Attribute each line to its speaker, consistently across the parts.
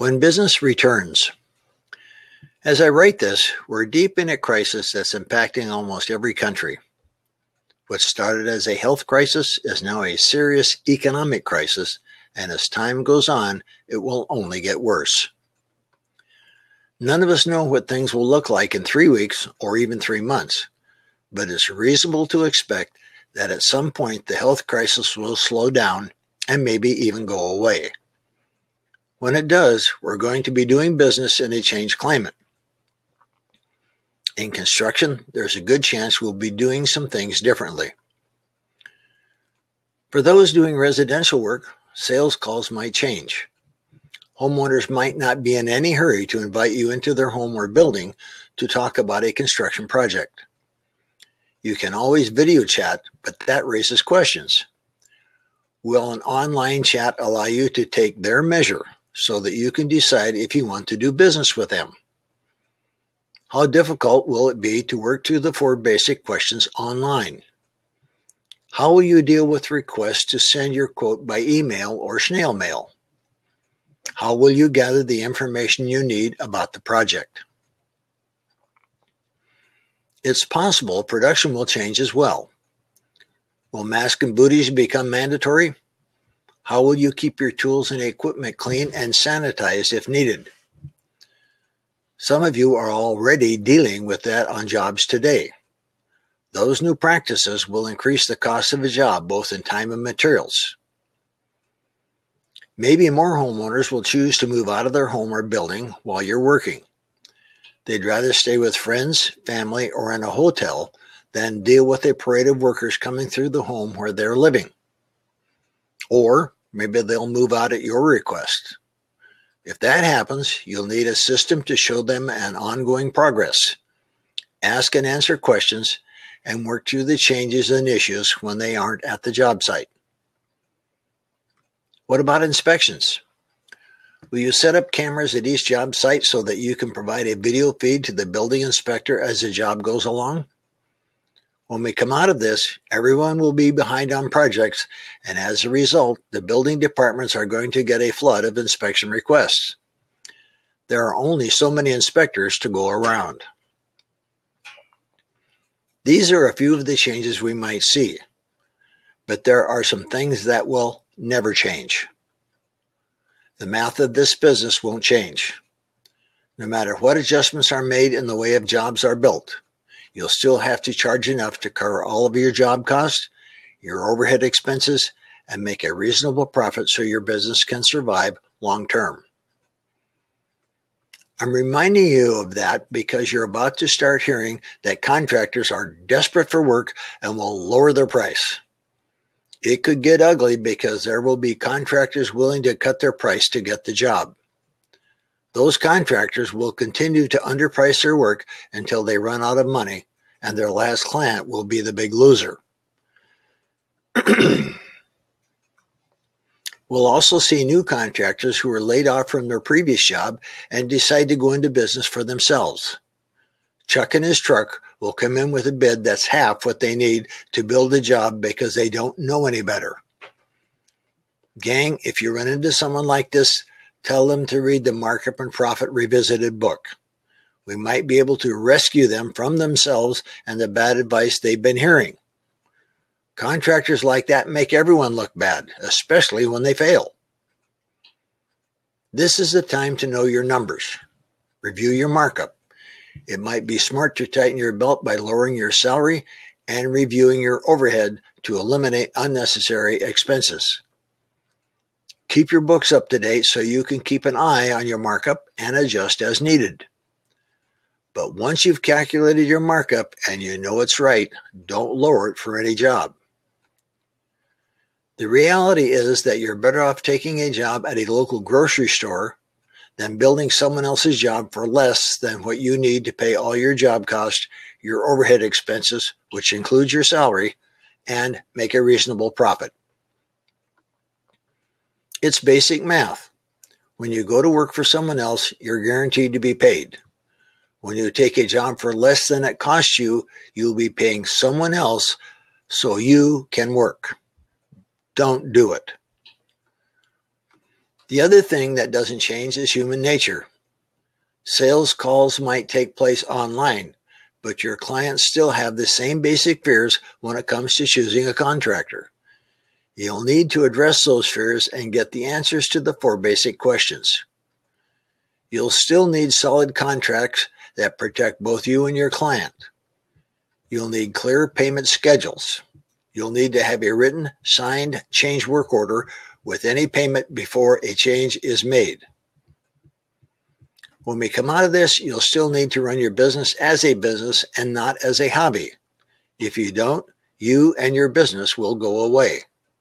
Speaker 1: When business returns. As I write this, we're deep in a crisis that's impacting almost every country. What started as a health crisis is now a serious economic crisis, and as time goes on, it will only get worse. None of us know what things will look like in 3 weeks or even 3 months, but it's reasonable to expect that at some point the health crisis will slow down and maybe even go away. When it does, we're going to be doing business in a changed climate. In construction, there's a good chance we'll be doing some things differently. For those doing residential work, sales calls might change. Homeowners might not be in any hurry to invite you into their home or building to talk about a construction project. You can always video chat, but that raises questions. Will an online chat allow you to take their measure so that you can decide if you want to do business with them? How difficult will it be to work through the 4 basic questions online? How will you deal with requests to send your quote by email or snail mail? How will you gather the information you need about the project? It's possible production will change as well. Will masks and booties become mandatory? How will you keep your tools and equipment clean and sanitized if needed? Some of you are already dealing with that on jobs today. Those new practices will increase the cost of a job, both in time and materials. Maybe more homeowners will choose to move out of their home or building while you're working. They'd rather stay with friends, family, or in a hotel than deal with a parade of workers coming through the home where they're living. Or maybe they'll move out at your request. If that happens, you'll need a system to show them an ongoing progress. Ask and answer questions and work through the changes and issues when they aren't at the job site. What about inspections? Will you set up cameras at each job site so that you can provide a video feed to the building inspector as the job goes along? When we come out of this, everyone will be behind on projects, and as a result, the building departments are going to get a flood of inspection requests. There are only so many inspectors to go around. These are a few of the changes we might see, but there are some things that will never change. The math of this business won't change. No matter what adjustments are made in the way of jobs are built, you'll still have to charge enough to cover all of your job costs, your overhead expenses, and make a reasonable profit so your business can survive long term. I'm reminding you of that because you're about to start hearing that contractors are desperate for work and will lower their price. It could get ugly because there will be contractors willing to cut their price to get the job. Those contractors will continue to underprice their work until they run out of money, and their last client will be the big loser. We'll also see new contractors who were laid off from their previous job and decide to go into business for themselves. Chuck and his truck will come in with a bid that's half what they need to build a job because they don't know any better. Gang, if you run into someone like this, tell them to read the Markup and Profit Revisited book. We might be able to rescue them from themselves and the bad advice they've been hearing. Contractors like that make everyone look bad, especially when they fail. This is the time to know your numbers. Review your markup. It might be smart to tighten your belt by lowering your salary and reviewing your overhead to eliminate unnecessary expenses. Keep your books up to date so you can keep an eye on your markup and adjust as needed. But once you've calculated your markup and you know it's right, don't lower it for any job. The reality is that you're better off taking a job at a local grocery store than building someone else's job for less than what you need to pay all your job costs, your overhead expenses, which includes your salary, and make a reasonable profit. It's basic math. When you go to work for someone else, you're guaranteed to be paid. When you take a job for less than it costs you, you'll be paying someone else so you can work. Don't do it. The other thing that doesn't change is human nature. Sales calls might take place online, but your clients still have the same basic fears when it comes to choosing a contractor. You'll need to address those fears and get the answers to the 4 basic questions. You'll still need solid contracts that protect both you and your client. You'll need clear payment schedules. You'll need to have a written, signed change work order with any payment before a change is made. When we come out of this, you'll still need to run your business as a business and not as a hobby. If you don't, you and your business will go away.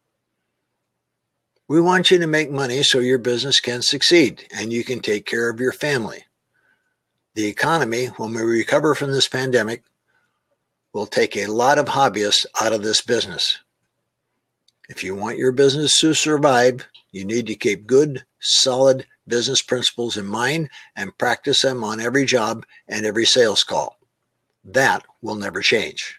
Speaker 1: We want you to make money so your business can succeed and you can take care of your family. The economy, when we recover from this pandemic, will take a lot of hobbyists out of this business. If you want your business to survive, you need to keep good, solid business principles in mind and practice them on every job and every sales call. That will never change.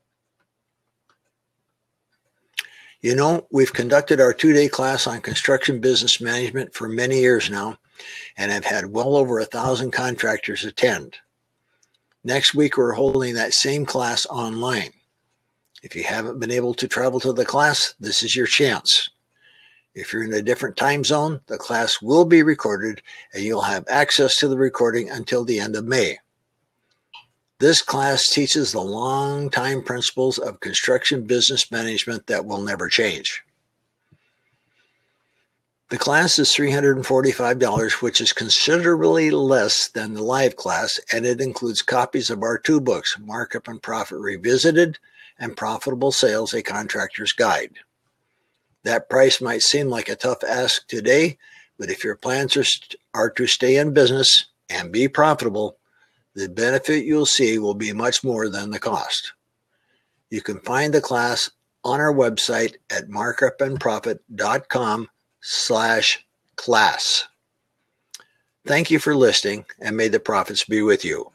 Speaker 1: You know, we've conducted our 2-day class on construction business management for many years now, and have had well over 1,000 contractors attend. Next week, we're holding that same class online. If you haven't been able to travel to the class, this is your chance. If you're in a different time zone, the class will be recorded and you'll have access to the recording until the end of May. This class teaches the long-time principles of construction business management that will never change. The class is $345, which is considerably less than the live class, and it includes copies of our 2 books, Markup and Profit Revisited and Profitable Sales, A Contractor's Guide. That price might seem like a tough ask today, but if your plans are to stay in business and be profitable, the benefit you'll see will be much more than the cost. You can find the class on our website at markupandprofit.com/class. Thank you for listening, and may the profits be with you.